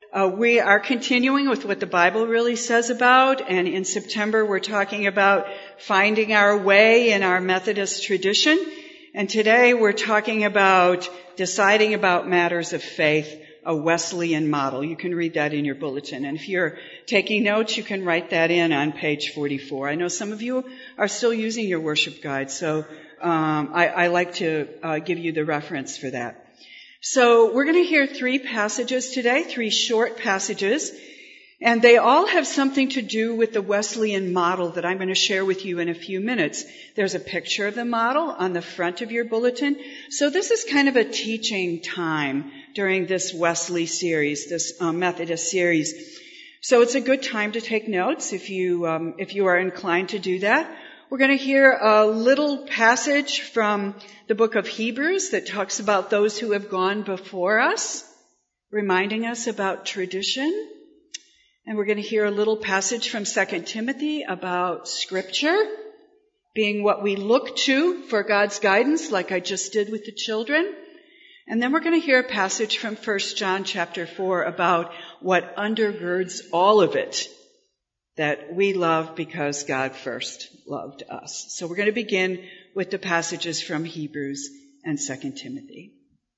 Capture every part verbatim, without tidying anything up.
uh, we are continuing with what the Bible really says about, and in September we're talking about finding our way in our Methodist tradition. And today we're talking about deciding about matters of faith, a Wesleyan model. You can read that in your bulletin. And if you're taking notes, you can write that in on page forty-four. I know some of you are still using your worship guide, so um, I, I like to uh, give you the reference for that. So we're going to hear three passages today, three short passages, and they all have something to do with the Wesleyan model that I'm going to share with you in a few minutes. There's a picture of the model on the front of your bulletin. So this is kind of a teaching time during this Wesley series, this um, Methodist series. So it's a good time to take notes if you um, if you are inclined to do that. We're going to hear a little passage from the book of Hebrews that talks about those who have gone before us, reminding us about tradition. And we're going to hear a little passage from Second Timothy about Scripture being what we look to for God's guidance, like I just did with the children. And then we're going to hear a passage from First John chapter four about what undergirds all of it, that we love because God first loved us. So we're going to begin with the passages from Hebrews and Second Timothy.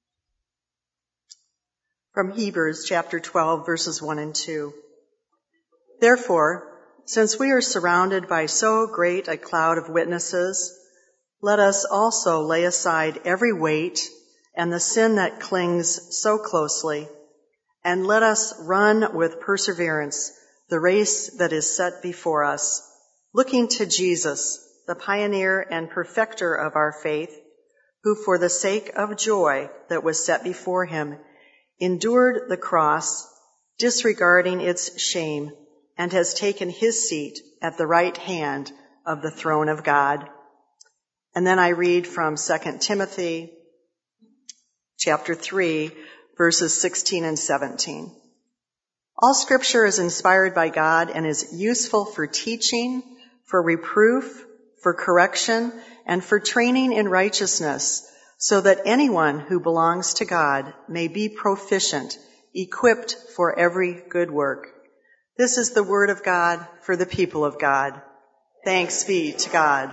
From Hebrews chapter twelve, verses one and two. Therefore, since we are surrounded by so great a cloud of witnesses, let us also lay aside every weight and the sin that clings so closely, and let us run with perseverance the race that is set before us, looking to Jesus, the pioneer and perfecter of our faith, who for the sake of joy that was set before him endured the cross, disregarding its shame, and has taken his seat at the right hand of the throne of God. And then I read from Second Timothy chapter three, verses sixteen and seventeen. All Scripture is inspired by God and is useful for teaching, for reproof, for correction, and for training in righteousness, so that anyone who belongs to God may be proficient, equipped for every good work. This is the word of God for the people of God. Thanks be to God.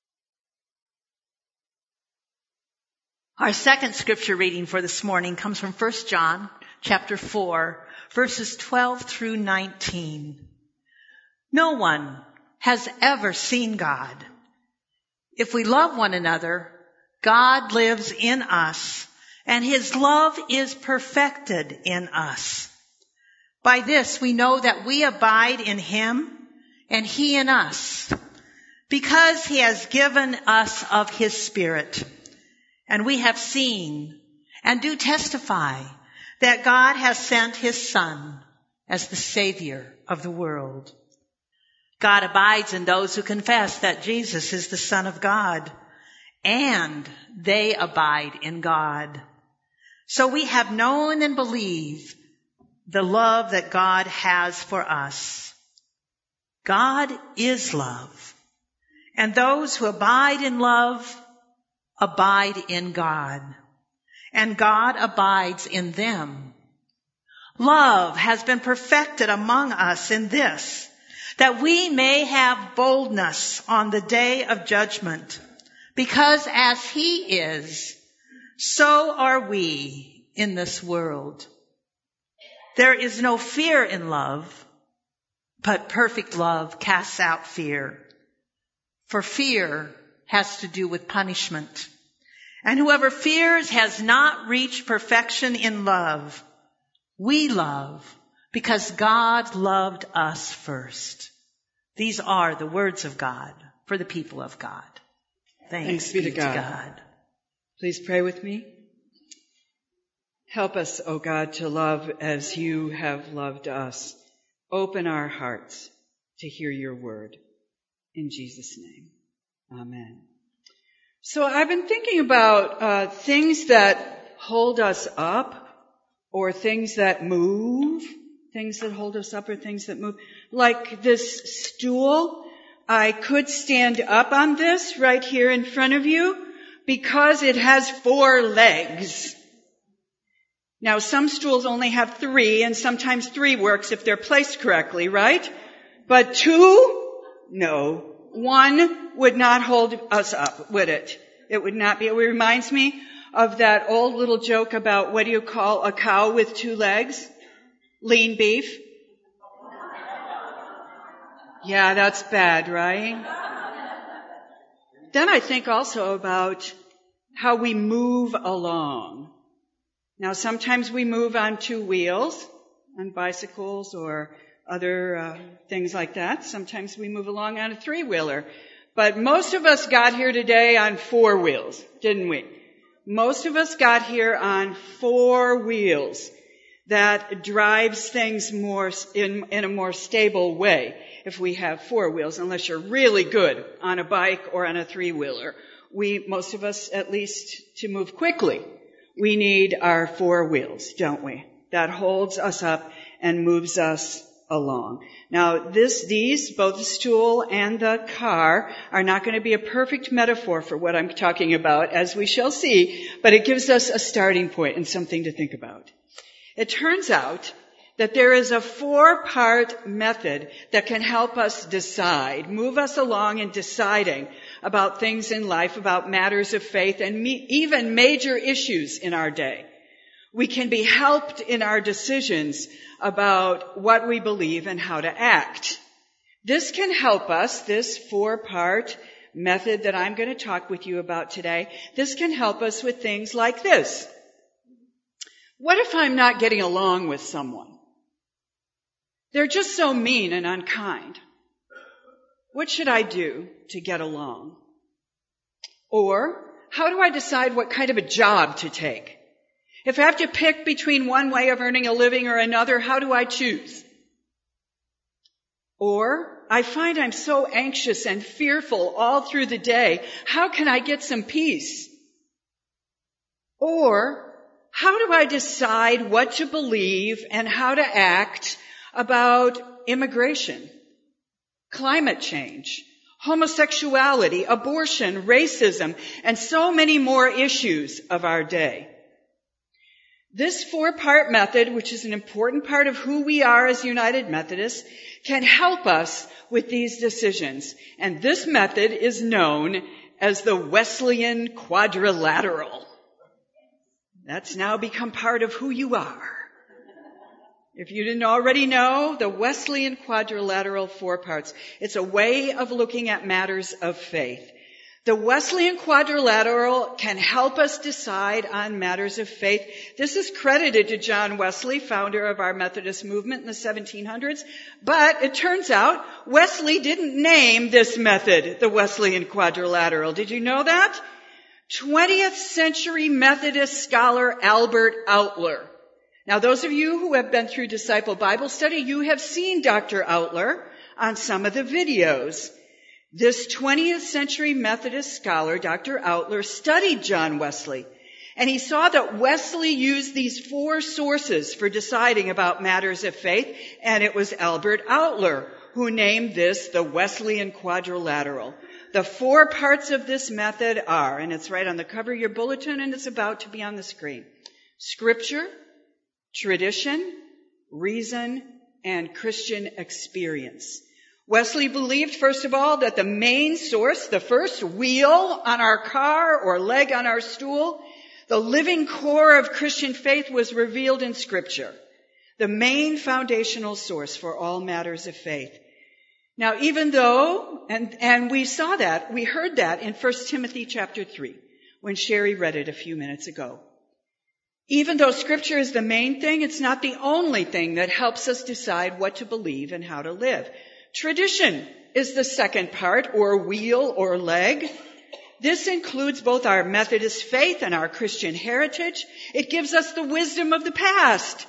Our second scripture reading for this morning comes from First John chapter four, verses twelve through nineteen. No one has ever seen God. If we love one another, God lives in us, and his love is perfected in us. By this we know that we abide in him and he in us, because he has given us of his Spirit. And we have seen and do testify that God has sent his Son as the Savior of the world. God abides in those who confess that Jesus is the Son of God, and they abide in God. So we have known and believed the love that God has for us. God is love, and those who abide in love abide in God, and God abides in them. Love has been perfected among us in this, that we may have boldness on the day of judgment, because as he is, so are we in this world. There is no fear in love, but perfect love casts out fear. For fear has to do with punishment. And whoever fears has not reached perfection in love. We love because God loved us first. These are the words of God for the people of God. Thanks, Thanks be, be to, God. to God. Please pray with me. Help us, O God, to love as you have loved us. Open our hearts to hear your word. In Jesus' name, amen. So I've been thinking about uh, things that hold us up, or things that move, things that hold us up or things that move. Like this stool, I could stand up on this right here in front of you because it has four legs. Now, some stools only have three, and sometimes three works if they're placed correctly, right? But two? No. One would not hold us up, would it? It would not be. It reminds me of that old little joke about what do you call a cow with two legs? Lean beef. Yeah, that's bad, right? Then I think also about how we move along. Now, sometimes we move on two wheels, on bicycles or other uh, things like that. Sometimes we move along on a three-wheeler. But most of us got here today on four wheels, didn't we? Most of us got here on four wheels that drives things more in, in a more stable way if we have four wheels, unless you're really good on a bike or on a three-wheeler. We, most of us, at least to move quickly, we need our four wheels, don't we? That holds us up and moves us along. Now, this, these, both the stool and the car, are not going to be a perfect metaphor for what I'm talking about, as we shall see, but it gives us a starting point and something to think about. It turns out that there is a four-part method that can help us decide, move us along in deciding about things in life, about matters of faith, and me, even major issues in our day. We can be helped in our decisions about what we believe and how to act. This can help us, this four-part method that I'm going to talk with you about today, this can help us with things like this. What if I'm not getting along with someone? They're just so mean and unkind. What should I do to get along? Or, how do I decide what kind of a job to take? If I have to pick between one way of earning a living or another, how do I choose? Or, I find I'm so anxious and fearful all through the day. How can I get some peace? Or, how do I decide what to believe and how to act about immigration, climate change, homosexuality, abortion, racism, and so many more issues of our day? This four-part method, which is an important part of who we are as United Methodists, can help us with these decisions. And this method is known as the Wesleyan Quadrilateral. That's now become part of who you are. If you didn't already know, the Wesleyan Quadrilateral four parts. It's a way of looking at matters of faith. The Wesleyan Quadrilateral can help us decide on matters of faith. This is credited to John Wesley, founder of our Methodist movement in the seventeen hundreds. But it turns out Wesley didn't name this method the Wesleyan Quadrilateral. Did you know that? twentieth century Methodist scholar Albert Outler. Now, those of you who have been through Disciple Bible Study, you have seen Doctor Outler on some of the videos. This twentieth century Methodist scholar, Doctor Outler, studied John Wesley, and he saw that Wesley used these four sources for deciding about matters of faith, and it was Albert Outler who named this the Wesleyan Quadrilateral. The four parts of this method are, and it's right on the cover of your bulletin, and it's about to be on the screen: Scripture, tradition, reason, and Christian experience. Wesley believed, first of all, that the main source, the first wheel on our car or leg on our stool, the living core of Christian faith was revealed in Scripture, the main foundational source for all matters of faith. Now, even though, and, and we saw that, we heard that in First Timothy chapter three, when Sherry read it a few minutes ago. Even though Scripture is the main thing, it's not the only thing that helps us decide what to believe and how to live. Tradition is the second part, or wheel or leg. This includes both our Methodist faith and our Christian heritage. It gives us the wisdom of the past.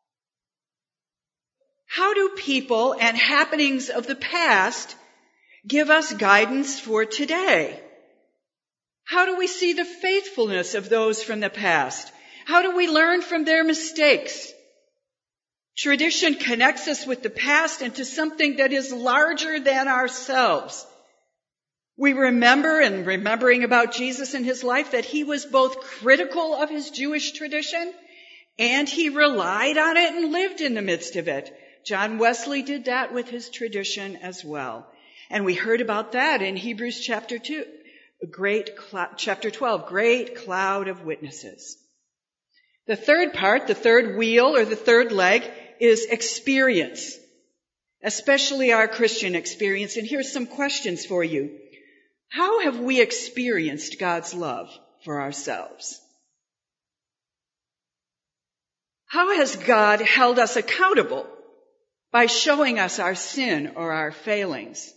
How do people and happenings of the past give us guidance for today? How do we see the faithfulness of those from the past? How do we learn from their mistakes? Tradition connects us with the past and to something that is larger than ourselves. We remember, in remembering about Jesus and his life, that he was both critical of his Jewish tradition And he relied on it and lived in the midst of it. John Wesley did that with his tradition as well. And we heard about that in Hebrews chapter two, a great cl- chapter twelve, great cloud of witnesses. The third part, the third wheel or the third leg, is experience, especially our Christian experience. And here's some questions for you. How have we experienced God's love for ourselves? How has God held us accountable by showing us our sin or our failings?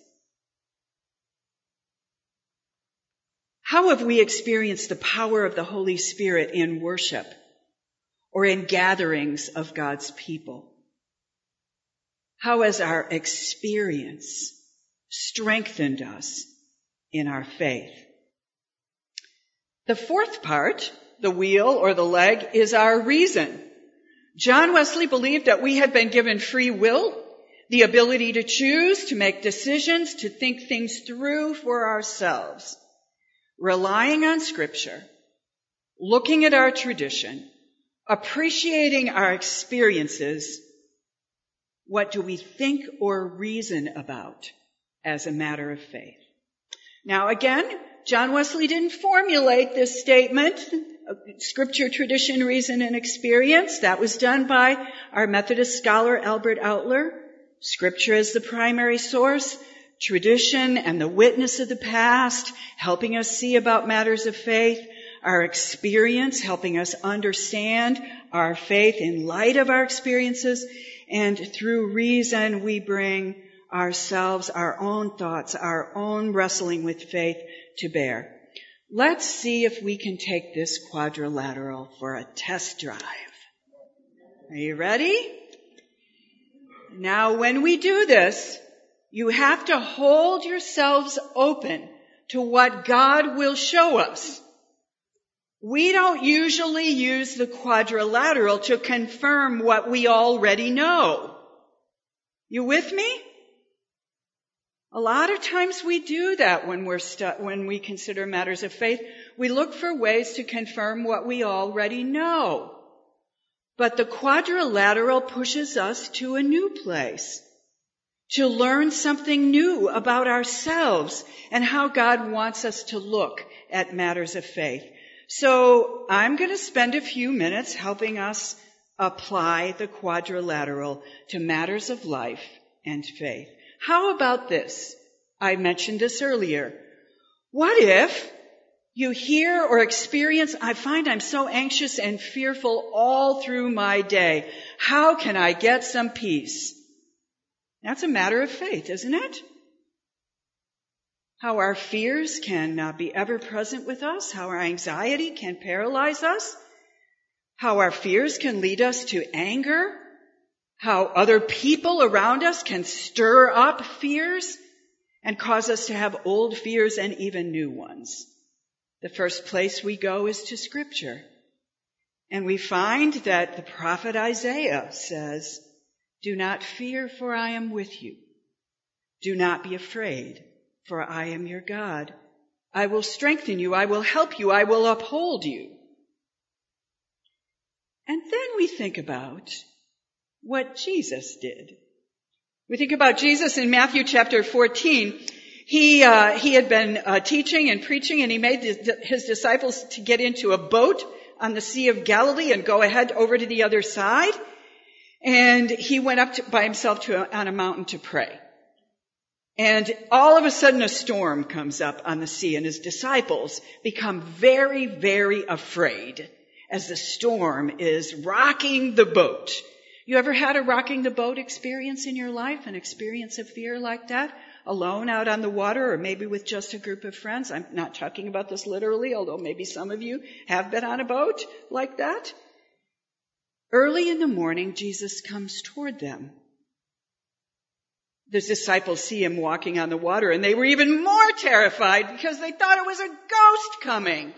How have we experienced the power of the Holy Spirit in worship or in gatherings of God's people? How has our experience strengthened us in our faith? The fourth part, the wheel or the leg, is our reason. John Wesley believed that we had been given free will, the ability to choose, to make decisions, to think things through for ourselves. Relying on Scripture, looking at our tradition, appreciating our experiences, what do we think or reason about as a matter of faith? Now again, John Wesley didn't formulate this statement, Scripture, tradition, reason, and experience. That was done by our Methodist scholar Albert Outler. Scripture as the primary source, tradition and the witness of the past, helping us see about matters of faith, our experience, helping us understand our faith in light of our experiences, and through reason we bring ourselves, our own thoughts, our own wrestling with faith to bear. Let's see if we can take this quadrilateral for a test drive. Are you ready? Now, when we do this, you have to hold yourselves open to what God will show us. We don't usually use the quadrilateral to confirm what we already know. You with me? A lot of times we do that when we're stu- when we consider matters of faith. We look for ways to confirm what we already know. But the quadrilateral pushes us to a new place, to learn something new about ourselves and how God wants us to look at matters of faith. So I'm going to spend a few minutes helping us apply the quadrilateral to matters of life and faith. How about this? I mentioned this earlier. What if you hear or experience, I find I'm so anxious and fearful all through my day. How can I get some peace? That's a matter of faith, isn't it? How our fears can uh, be ever present with us, how our anxiety can paralyze us, how our fears can lead us to anger, how other people around us can stir up fears and cause us to have old fears and even new ones. The first place we go is to Scripture. And we find that the prophet Isaiah says, "Do not fear, for I am with you. Do not be afraid, for I am your God. I will strengthen you. I will help you. I will uphold you." And then we think about what Jesus did. We think about Jesus in Matthew chapter fourteen. He uh, he had been uh, teaching and preaching, and he made the, his disciples to get into a boat on the Sea of Galilee and go ahead over to the other side. And he went up to, by himself to a, on a mountain to pray. And all of a sudden a storm comes up on the sea, and his disciples become very, very afraid as the storm is rocking the boat. You ever had a rocking the boat experience in your life, an experience of fear like that? Alone out on the water, or maybe with just a group of friends? I'm not talking about this literally, although maybe some of you have been on a boat like that. Early in the morning, Jesus comes toward them. The disciples see him walking on the water, and they were even more terrified because they thought it was a ghost coming.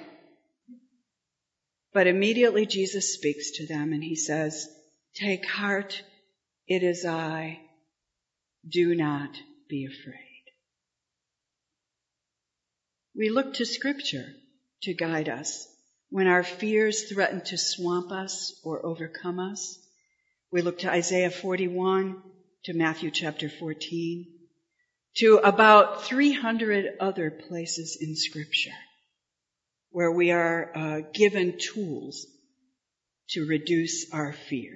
But immediately Jesus speaks to them, and he says, "Take heart, it is I. Do not be afraid." We look to Scripture to guide us. when our fears threaten to swamp us or overcome us. We look to Isaiah forty-one, to Matthew chapter fourteen, to about three hundred other places in Scripture where we are uh, given tools to reduce our fear.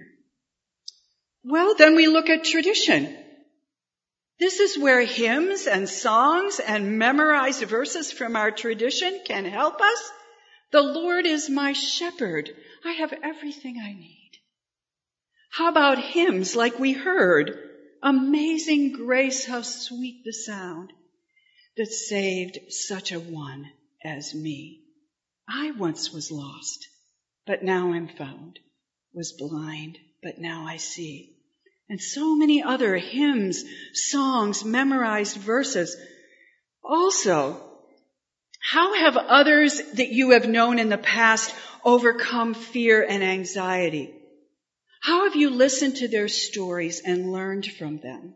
Well, then we look at tradition. This is where hymns and songs and memorized verses from our tradition can help us. The Lord is my shepherd. I have everything I need. How about hymns like we heard? Amazing grace, how sweet the sound that saved such a one as me. I once was lost, but now I'm found, was blind, but now I see. And so many other hymns, songs, memorized verses. Also, how have others that you have known in the past overcome fear and anxiety? How have you listened to their stories and learned from them?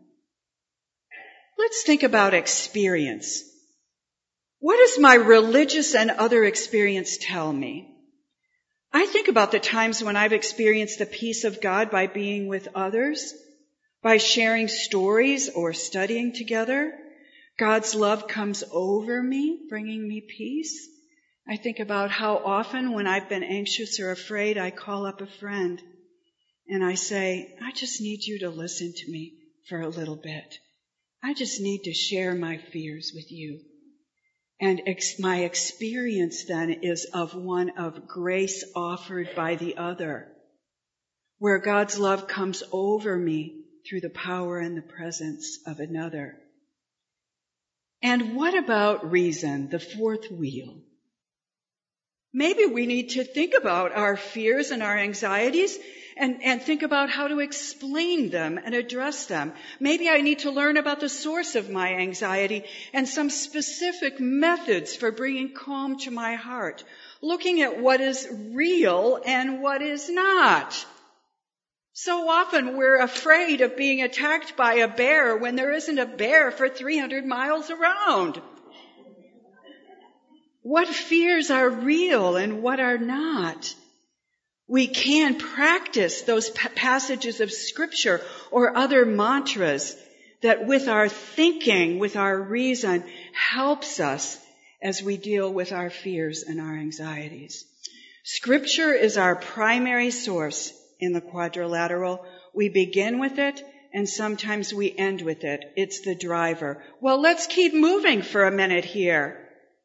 Let's think about experience. What does my religious and other experience tell me? I think about the times when I've experienced the peace of God by being with others, by sharing stories or studying together. God's love comes over me, bringing me peace. I think about how often when I've been anxious or afraid, I call up a friend and I say, I just need you to listen to me for a little bit. I just need to share my fears with you. And ex- my experience then is of one of grace offered by the other, where God's love comes over me through the power and the presence of another. And what about reason, the fourth wheel? Maybe we need to think about our fears and our anxieties and, and think about how to explain them and address them. Maybe I need to learn about the source of my anxiety and some specific methods for bringing calm to my heart, looking at what is real and what is not. So often we're afraid of being attacked by a bear when there isn't a bear for three hundred miles around. What fears are real and what are not? We can practice those pa- passages of Scripture or other mantras that with our thinking, with our reason, helps us as we deal with our fears and our anxieties. Scripture is our primary source in the quadrilateral. We begin with it and sometimes we end with it. It's the driver. Well, let's keep moving for a minute here.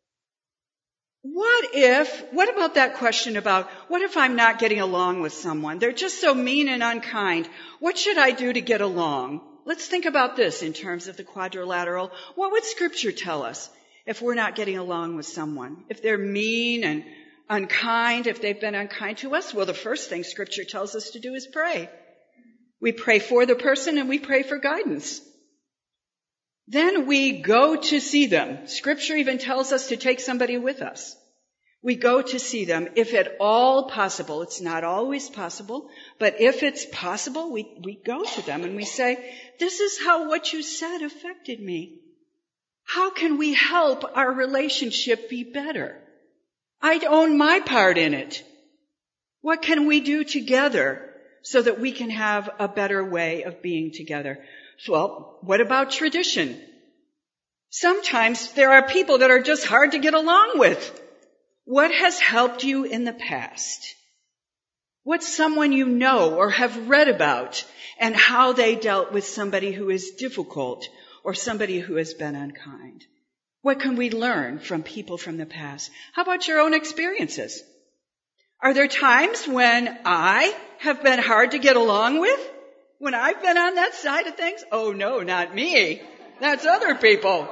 What if, what about that question about, what if I'm not getting along with someone? They're just so mean and unkind. What should I do to get along? Let's think about this in terms of the quadrilateral. What would Scripture tell us if we're not getting along with someone? If they're mean and unkind, if they've been unkind to us? Well, the first thing Scripture tells us to do is pray. We pray for the person and we pray for guidance. Then we go to see them. Scripture even tells us to take somebody with us. We go to see them if at all possible. It's not always possible, but if it's possible, we, we go to them and we say, this is how what you said affected me. How can we help our relationship be better? I own my part in it. What can we do together so that we can have a better way of being together? Well, what about tradition? Sometimes there are people that are just hard to get along with. What has helped you in the past? What's someone you know or have read about and how they dealt with somebody who is difficult or somebody who has been unkind? What can we learn from people from the past? How about your own experiences? Are there times when I have been hard to get along with? When I've been on that side of things? Oh no, not me. That's other people.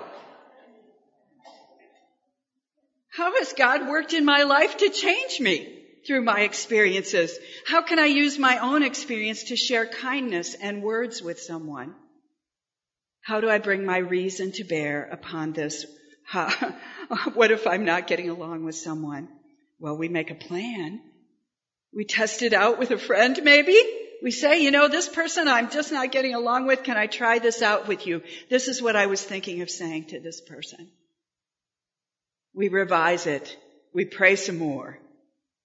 How has God worked in my life to change me through my experiences? How can I use my own experience to share kindness and words with someone? How do I bring my reason to bear upon this? How, what if I'm not getting along with someone? Well, we make a plan. We test it out with a friend, maybe. We say, you know, this person I'm just not getting along with, can I try this out with you? This is what I was thinking of saying to this person. We revise it. We pray some more.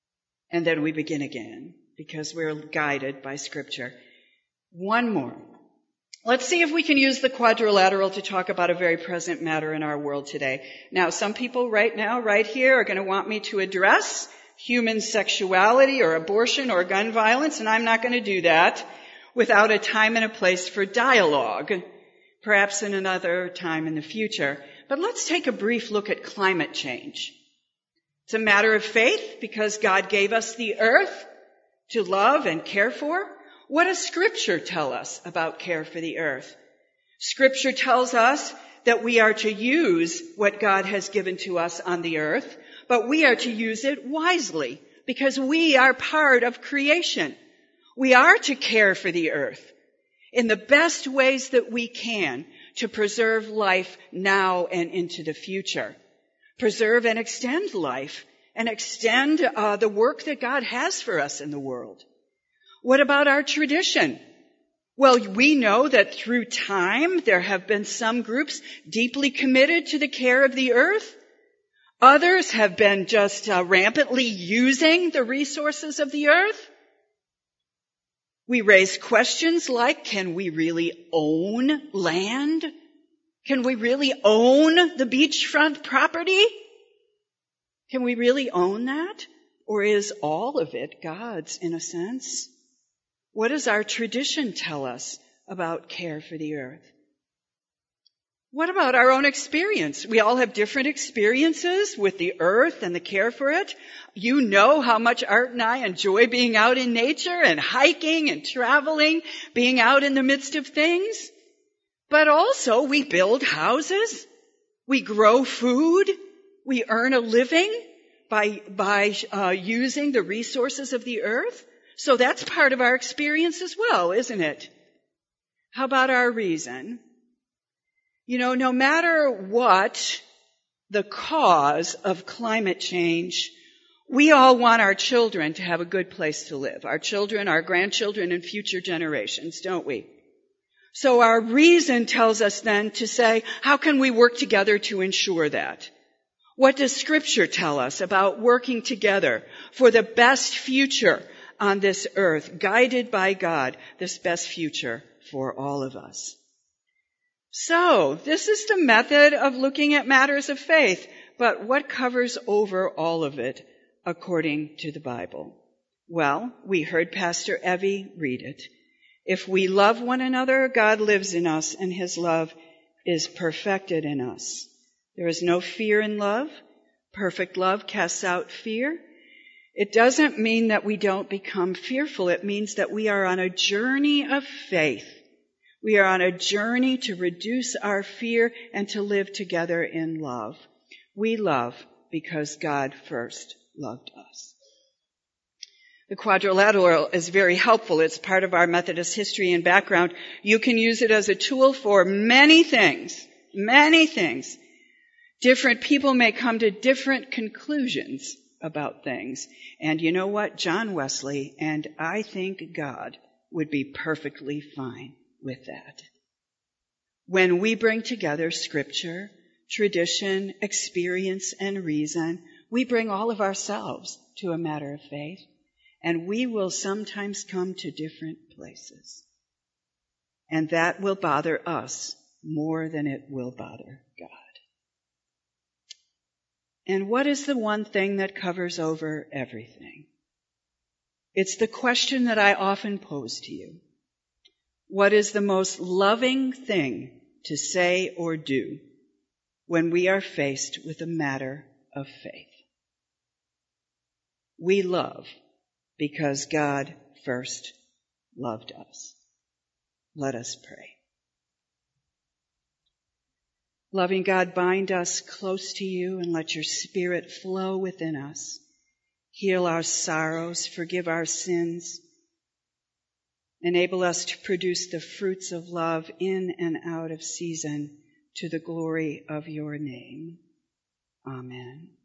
And then we begin again because we're guided by Scripture. One more. Let's see if we can use the quadrilateral to talk about a very present matter in our world today. Now, some people right now, right here, are going to want me to address human sexuality or abortion or gun violence, and I'm not going to do that without a time and a place for dialogue, perhaps in another time in the future. But let's take a brief look at climate change. It's a matter of faith because God gave us the earth to love and care for. What does Scripture tell us about care for the earth? Scripture tells us that we are to use what God has given to us on the earth, but we are to use it wisely because we are part of creation. We are to care for the earth in the best ways that we can to preserve life now and into the future. Preserve and extend life and extend uh, the work that God has for us in the world. What about our tradition? Well, we know that through time there have been some groups deeply committed to the care of the earth. Others have been just uh, rampantly using the resources of the earth. We raise questions like, can we really own land? Can we really own the beachfront property? Can we really own that? Or is all of it God's in a sense? What does our tradition tell us about care for the earth? What about our own experience? We all have different experiences with the earth and the care for it. You know how much Art and I enjoy being out in nature and hiking and traveling, being out in the midst of things. But also we build houses, we grow food, we earn a living by, by uh, using the resources of the earth. So that's part of our experience as well, isn't it? How about our reason? You know, no matter what the cause of climate change, we all want our children to have a good place to live. Our children, our grandchildren, and future generations, don't we? So our reason tells us then to say, how can we work together to ensure that? What does Scripture tell us about working together for the best future on this earth, guided by God, this best future for all of us? So, this is the method of looking at matters of faith, but what covers over all of it according to the Bible? Well, we heard Pastor Evie read it. If we love one another, God lives in us, and His love is perfected in us. There is no fear in love. Perfect love casts out fear. It doesn't mean that we don't become fearful. It means that we are on a journey of faith. We are on a journey to reduce our fear and to live together in love. We love because God first loved us. The quadrilateral is very helpful. It's part of our Methodist history and background. You can use it as a tool for many things, many things. Different people may come to different conclusions about things. And you know what? John Wesley and I think God would be perfectly fine with that. When we bring together Scripture, tradition, experience, and reason, we bring all of ourselves to a matter of faith, and we will sometimes come to different places. And that will bother us more than it will bother God. And what is the one thing that covers over everything? It's the question that I often pose to you. What is the most loving thing to say or do when we are faced with a matter of faith? We love because God first loved us. Let us pray. Loving God, bind us close to you and let your Spirit flow within us. Heal our sorrows, forgive our sins. Enable us to produce the fruits of love in and out of season to the glory of your name. Amen.